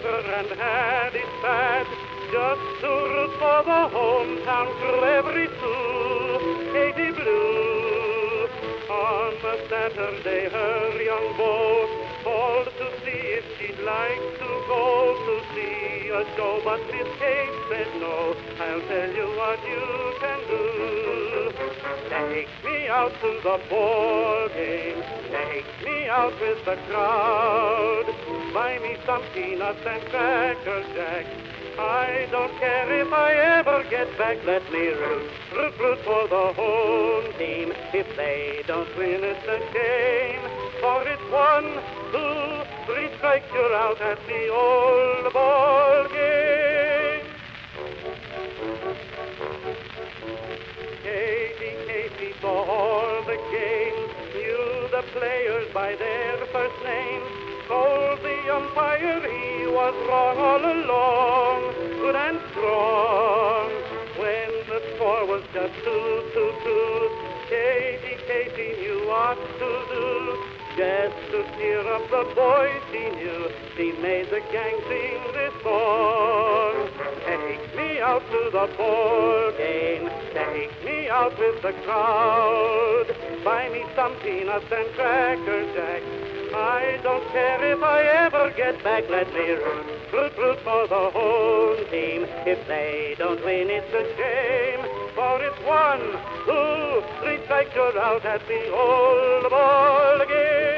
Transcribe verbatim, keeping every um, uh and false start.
fever and had it bad, just to root for the hometown crew every Sue, Katie Blue. On a Saturday her young beau called to see if she'd like to go to see a show, but Miss Kate said no. I'll tell you what you can do. Take me out to the ball game, take me out with the crowd, buy me some peanuts and cracker jack. I don't care if I ever get back. Let me root, root, root for the home team. If they don't win, it's a shame, for it's one, two, three strikes, you're out at the old ball game. Katie, Katie saw all the games, knew the players by their first names, told the umpire he was wrong all along, good and strong. When the score was just two, two, two, Katie, Katie knew what to do. Just to cheer up the boys she knew, she made the gang sing this song. Take me out to the ball game, take me out with the crowd, buy me some peanuts and cracker jack. I don't care if I ever get back. Let me root, root, root for the home team. If they don't win, it's a shame, for it's one, two, three strikes, you're out at the old ball game.